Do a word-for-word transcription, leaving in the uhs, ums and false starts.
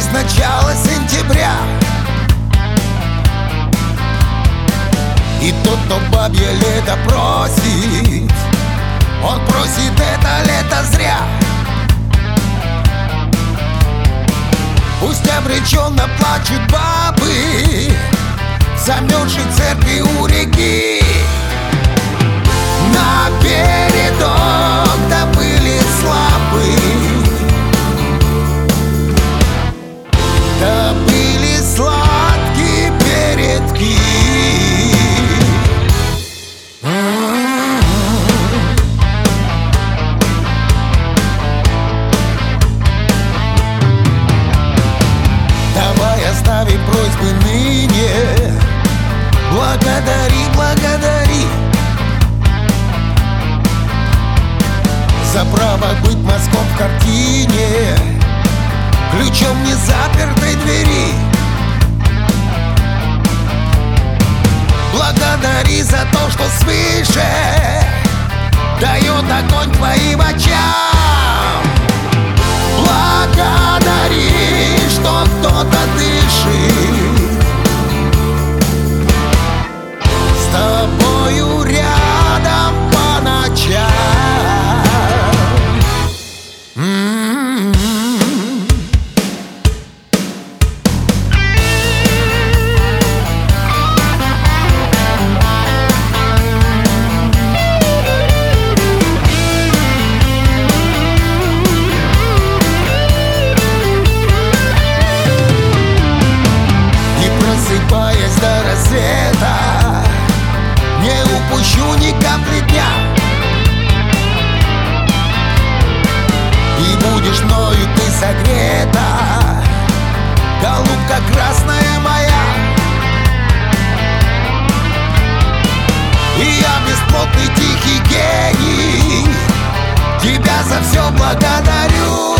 с начала сентября. И тот, кто бабье лето просит, он просит это лето зря. Пусть обреченно плачут бабы в замерзшей церкви у реки. Напередок добыли слабы, добыли сладкие передки. Давай оставим просьбы ныне, благодари, благодари за право быть мазком в картине, ключом незапертой двери. Благодари за то, что свыше дает огонь твоим очам. Благодари, что кто-то дышит с тобою рядом по ночам. Просыпаясь до рассвета, не упущу ни капли дня. И будешь мною ты согрета, голубка красная моя. И я бесплотный тихий гений, тебя за все благодарю.